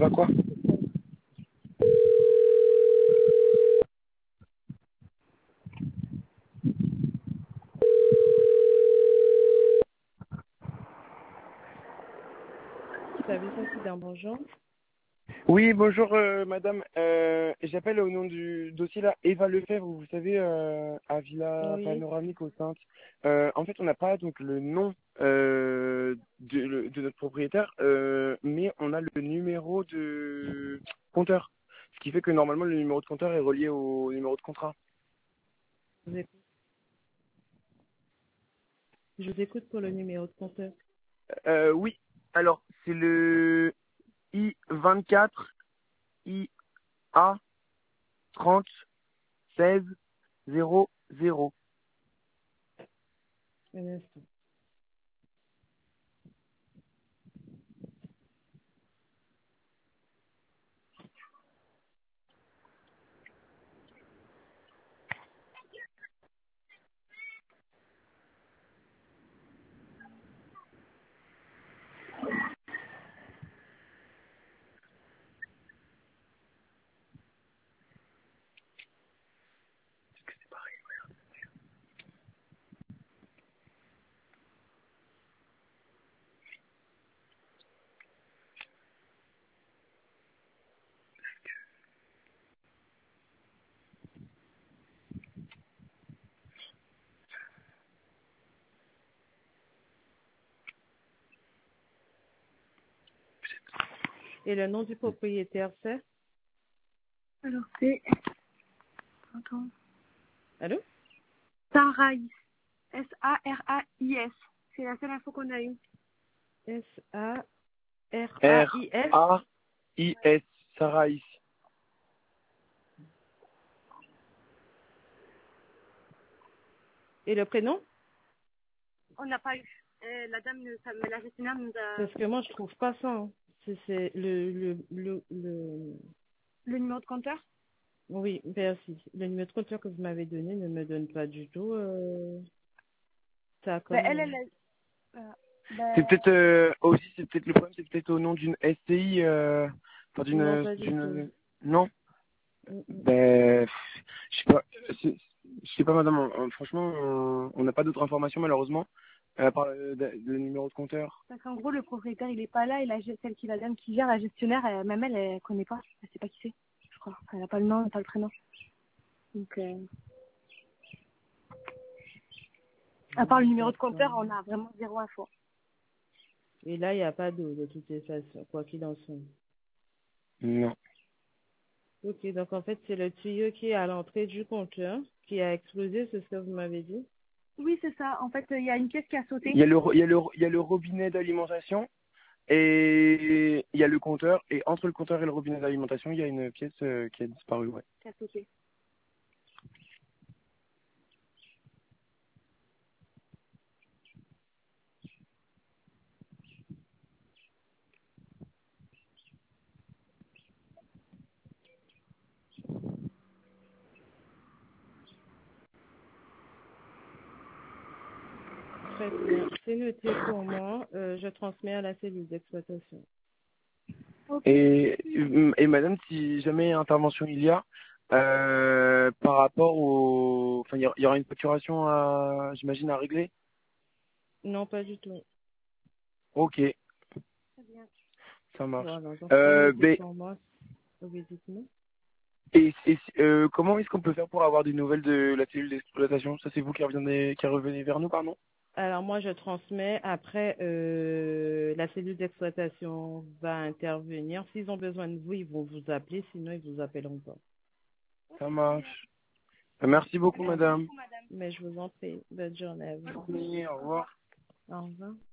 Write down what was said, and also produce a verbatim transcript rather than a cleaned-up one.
pas quoi. Service incident, bonjour. Oui, bonjour euh, madame. Euh, J'appelle au nom du dossier là, Eva Lefebvre, vous savez, euh, à Villa Oui. Panoramique au Cinq. Euh, en fait, on n'a pas donc le nom euh, de, le- de notre propriétaire, euh, mais on a le numéro de compteur. Ce qui fait que normalement le numéro de compteur est relié au numéro de contrat. Je vous écoute, je vous écoute pour le numéro de compteur. Euh, oui, alors c'est le I vingt-quatre I A trente seize zéro zéro. Un instant. Et le nom du propriétaire, c'est? Alors, c'est... Attends. Allô? Sarais. S A R A I S. C'est la seule info qu'on a eue. S A R A R I S. A I S, Sarais. Et le prénom? On n'a pas eu. Euh, la dame, nous- ça- la gestionnaire nous a... Parce que moi, je trouve pas ça. hein. C'est c'est le, le, le, le... Le numéro de compteur. Oui, merci. Le numéro de compteur que vous m'avez donné ne me donne pas du tout euh, ça Ben, comme elle, nom. elle... elle- euh, C'est ben, peut-être euh, aussi, c'est peut-être le problème, c'est peut-être au nom d'une S C I, euh, enfin Non, d'une, pas du tout. d'une, non. Mm, mm. Ben, je sais pas, c'est- je sais pas madame, on- on- franchement, on on n'a pas d'autres informations malheureusement, à part le, le numéro de compteur. parce qu'en gros, le propriétaire, il est pas là. Et la, ge- celle qui, la dame qui gère, la gestionnaire, elle- même elle, elle connaît pas. Elle sait pas qui c'est, je crois. Elle n'a pas le nom, elle n'a pas le prénom. Donc, euh, à part le numéro de D'accord. compteur, on a vraiment zéro info. Et là, il n'y a pas d'eau de toutes les façons, quoi qu'il en soit. Non. Ok, donc en fait, c'est le tuyau qui est à l'entrée du compteur qui a explosé, c'est ce que vous m'avez dit? Oui, c'est ça. En fait, il y a une pièce qui a sauté. Il y a le, ro- il y a le, il y a le robinet d'alimentation et il y a le compteur et entre le compteur et le robinet d'alimentation, il y a une pièce euh, qui a disparu, ouais. Qui a sauté. Très bien. C'est noté pour moi. Euh, je transmets à la cellule d'exploitation. Ok. Et, et madame, si jamais intervention il y a, euh, par rapport au... Enfin, il y aura il y aura une facturation, à, j'imagine, à régler. Non, pas du tout. Ok, Très bien. ça marche. Voilà, donc c'est Euh, noté ben, pour moi. Oui, dites-moi. et, et euh, comment est-ce qu'on peut faire pour avoir des nouvelles de la cellule d'exploitation? Ça, c'est vous qui revenez, qui revenez vers nous, pardon? Alors moi, je transmets. Après, euh, la cellule d'exploitation va intervenir. S'ils ont besoin de vous, ils vont vous appeler. Sinon, ils vous appelleront pas. Ça marche. Merci beaucoup, Bon. madame. Mais je vous en prie. Bonne journée à vous. Merci, au revoir. Au revoir.